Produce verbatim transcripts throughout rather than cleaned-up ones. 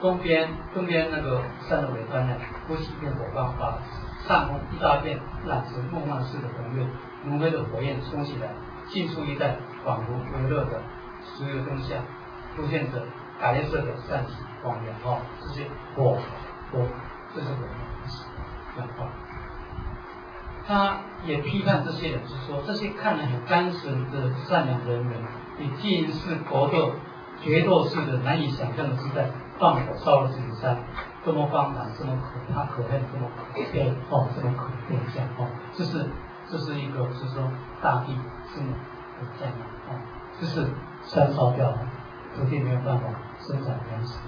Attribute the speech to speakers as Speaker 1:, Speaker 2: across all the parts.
Speaker 1: 东边东边那个山的尾端呢，呼起一片火光，把上空一大片染成梦幻似的红月，浓黑的火焰冲起来，近处一带仿佛微热的石油灯下，出现着白色的散起光源。哦，这些火火，这是火的意思。这样哦。他也批判这些人，是说这些看来很单纯的善良人们，也竟是搏斗、决斗式的难以想象的是在放火烧了自己的山，这么荒唐，这么可怕、可恨，这么可悲哦，这么可悲这样哦，这是这是一个是说大地是很灾难哦，这是山烧掉了，土地没有办法生产粮食，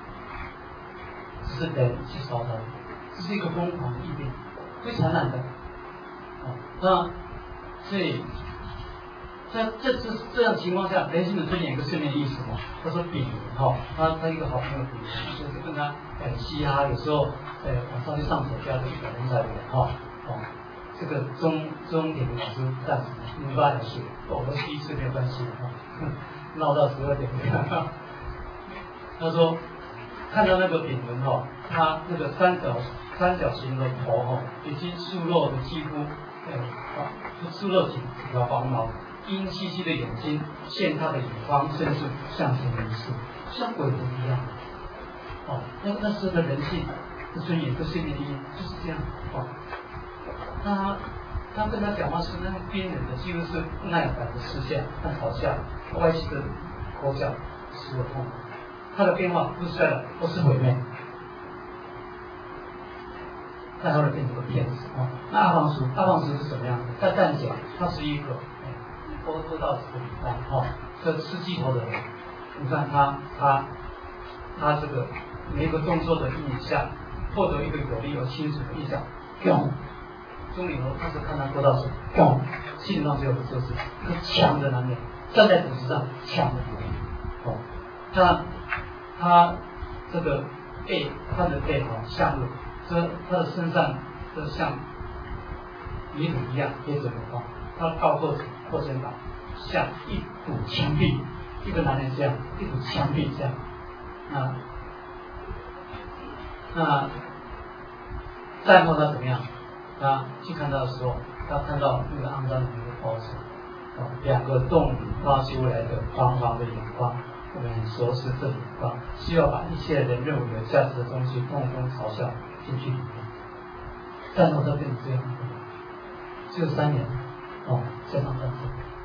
Speaker 1: 这是人去烧它的，这是一个疯狂的异变，最残忍的。哦，那所以在这这这样情况下，人性的尊严有个正面意识嘛。他说丙哈、哦，他他一个好朋友丙，就是跟他很嘻哈，有时候呃晚上去上手教的一个人才的哈哦，这个中中点老师这样子，你八点睡，哦，我第一次没有关系哈，闹到十二点这样。他说看到那个丙人哈，他那个三角三角形的头哈，已经瘦弱的几乎。呃，啊，出露几几条黄毛，阴兮兮的眼睛，现他的眼光深处向前凝视，像鬼魂一样。哦，那那时候的人性的尊严，跟生命的意义就是这样。哦，他他跟他讲话是那种冰冷的，几乎是不耐烦的视线和嘲笑，歪曲的口角使我痛苦。他的变化不是衰老，不是毁灭。但后来变成个骗子啊！那阿房叔，阿房叔是什么样子？在淡讲，他是一个多多到十个礼拜哈，这吃鸡头的人，你看他他他这个每一个动作的印象，获得一个有力而清楚的印象。用钟岭楼当时看他多到手，用心上就有就是一个强的男人，站在舞池上强的男人。哦，他他这个背，他的背哈下颚。这他的身上就像泥土一样贴着的话，他的高个子、阔肩膀，像一堵墙壁，一个男人这样，一堵墙壁这样。那那战后他怎么样？他去看到的时候，他看到那个肮脏的那个包子，哦，两个洞里发出来的黄黄的眼光，我们很熟悉这眼光，需要把一切人认为有价值的东西通通嘲笑。进去里面，战后他变成这样，只有三年，哦，这样战争，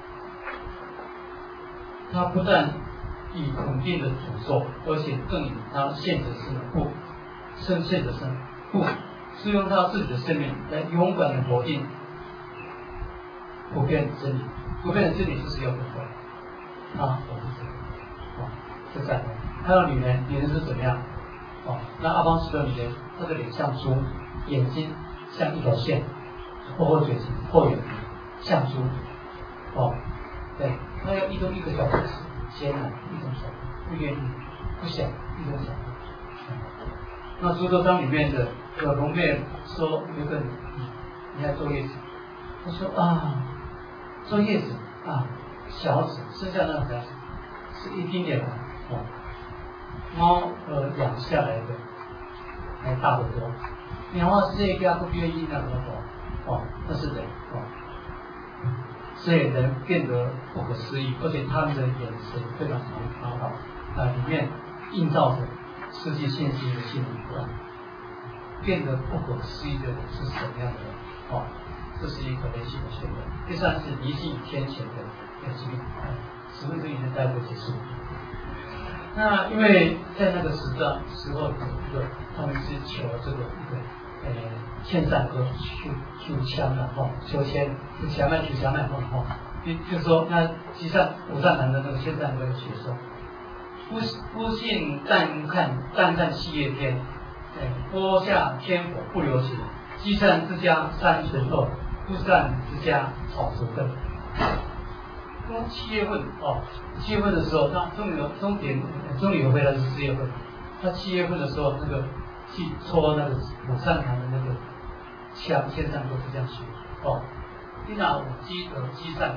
Speaker 1: 他不但以肯定的诅咒，而且更以他现实性的不，深切的生不，是用他自己的生命来勇敢的否定普遍的真理，普遍的真理就是要不否，啊，我是这个，哦，是这样的。还有女人，女人是怎么样？哦，那阿方石的女人，她的脸像猪，眼睛像一条线，厚厚嘴唇，厚眼皮，像猪。哦，对，她要一种一个小故事，艰难一种小，不愿意，不想一种小。那猪头章里面的葛龙妹说有个你，你要坐月子，她说啊，坐月子啊，小子生下那个孩子是一丁点的哦。猫呃养下来的还大得多，鸟啊这个不愿意那么多哦，那是人哦，所以人变得不可思议，而且他们的眼神非常讨好啊，里面映照着失去信心的心理不安，变得不可思议的人是什么样的人哦？这是一个人性的选择。第三是离性与天谴的人性，十分之一的待会结束。那因为在那个时段时候，有他们是求这个一个呃欠善歌求求强的哈，求签求强卖求强卖哈哈，就就说那西善五善堂的那个欠善歌的学说，夫夫信但看但看七月天，哎，播下天火不留情，积善之家三存恶，不善之家草除根。从七月份哦，七月份的时候，那中旅中点中旅游会来是四月份，他七月份的时候，那个去戳那个五善堂的那个枪，线上都是这样学哦。你拿五积德积善，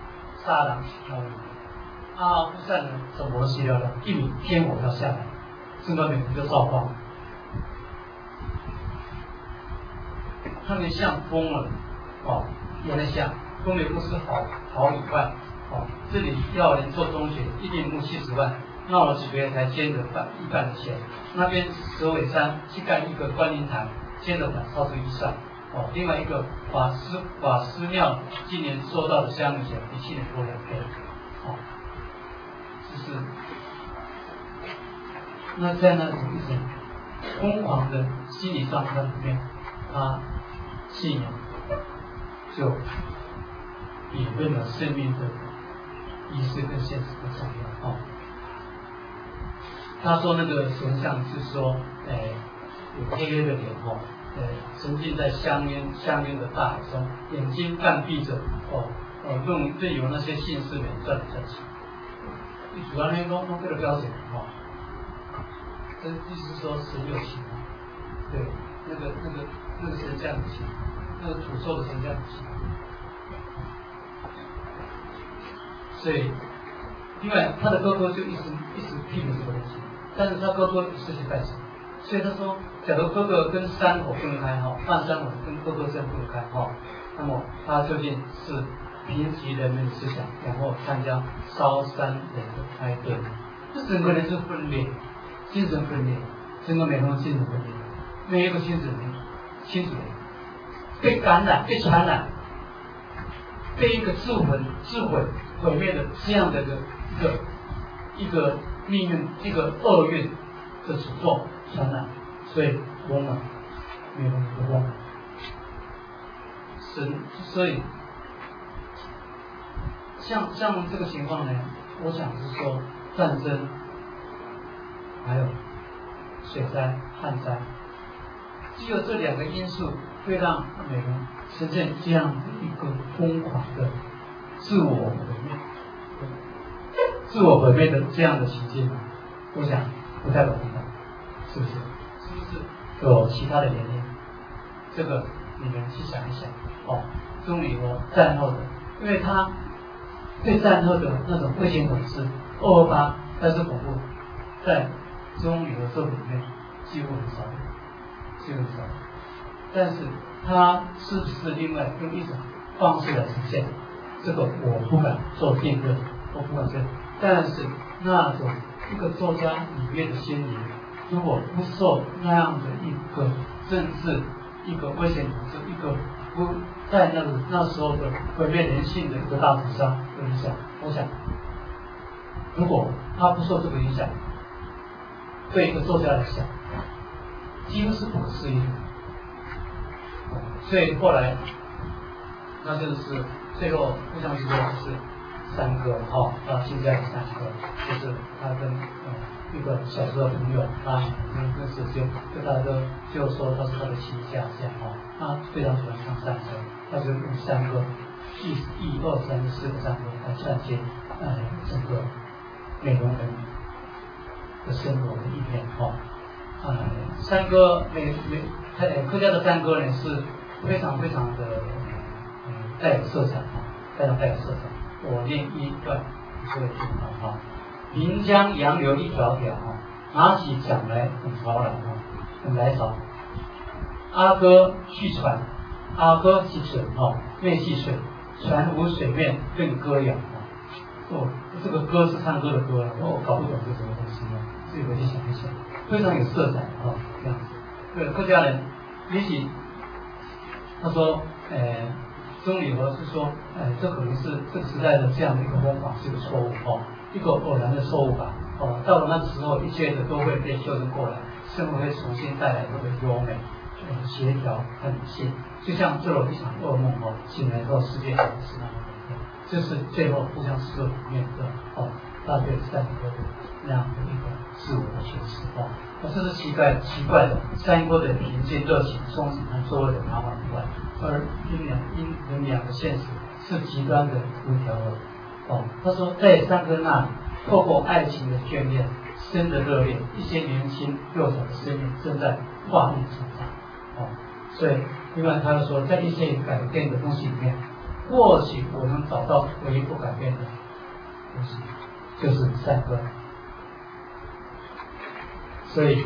Speaker 1: 杀狼挑鱼，啊不善呢，怎么写了呢？一米天火要下来， 整个美容就烧光了。他们像疯了，哦，原来像东北公司好好几万，哦，这里要人做中学，一定募七十万，闹了几个月才捐了半一半的钱。那边蛇尾山去盖一个观音堂，捐了超出一上，哦，另外一个法师法师庙今年收到的香油钱比去年多两倍，哦，就是那在那种一种疯狂的心理状态里面，他信仰就引论了生命的仪式跟现实的重要。哦，他说那个神像是说，哎，有黑黑的脸哦，呃，沉浸在香烟香烟的大海中，眼睛半闭着，哦，呃，用对有那些姓氏们转来转去。主要那个弄弄这个标准哦，这意思是说神有情，对，那个那个那个神像有情，那个土兽的神像有情。所以，另外他的哥哥就一直一直批评这个东西，但是他哥哥失去拜神，所以他说，假如哥哥跟山口分开哈，半山口跟哥哥真分开哈，那么他究竟是平息人们的思想，然后参加烧山人的开端，这整个人是分裂，精神分裂，整个美容精神分裂，每一个精神清楚被感染、被传染，被一个自毁、自毁。毁灭的这样的一个一个一个命运，一个厄运的诅咒传染，所以疯了，没有不疯了。神，所以像像这个情况呢，我想是说战争，还有水灾、旱灾，只有这两个因素会让美容呈现这样的一个疯狂的自我毁灭、自我毁灭的这样的情境，我想不太容易的，是不是？是不是有其他的原因？这个你们去想一想哦。中理和战后的，因为他对战后的那种危险统治、二二八但是恐怖，在中理和作品里面几乎很少，几乎很少。但是他是不是另外用一种方式来呈现？这个我不敢做定论，我不敢做。但是那种一个作家里面的心灵，如果不受那样的一个政治、一个危险统治、一个不在那个那时候的毁灭人性的一个大屠杀的影响，我想，如果他不受这个影响，对一个作家来讲，几乎是不可思议的。所以后来，那就是最后互相之间是三个哈，到现在的三个，就是他跟呃一个小时候的朋友，他那那时就就大家都就说他是他的亲家这样哈，他非常喜欢唱山歌，他就用山歌一一二三四个山歌来串接呃整个美容人的生活的一面哈。呃，山歌美美呃客家的山歌呢是非常非常的嗯带有色彩哈，非常带有色彩。我念一段，各位听好哈。临江杨柳一条条哈，拿起桨来很潮来哈，很来潮。阿哥续船，阿哥系水哈，面系水，船无水面更歌扬哈。哦，这个歌是唱歌的歌，我搞不懂是什么东西呢？自己回去想一想，非常有色彩哈，这样子。对，客家人，也许他说，呃。中理和是说，哎，这可能是这个时代的这样的一个方法是个错误哦，一个偶然的错误吧哦。到了那个时候，一切的都会被修正过来，生活会重新带来那个优美、呃协调和理性。就像做了一场噩梦哦，醒来后世界还是那么美好。这是最后互相适合里面的哦，大对三个的那样的一个自我的诠释哦。哦，这是奇怪奇怪的，三个的平静、热情、憧憬和周围的麻烦以外。而阴阳阴人两个现实是极端的无条的哦。他说，在三哥那里，透过爱情的眷恋、生的热烈，一些年轻幼小的生命正在化育成长哦。所以，另外他又说，在一些改变的东西里面，或许我能找到唯一不改变的东西，就是三哥。 所以。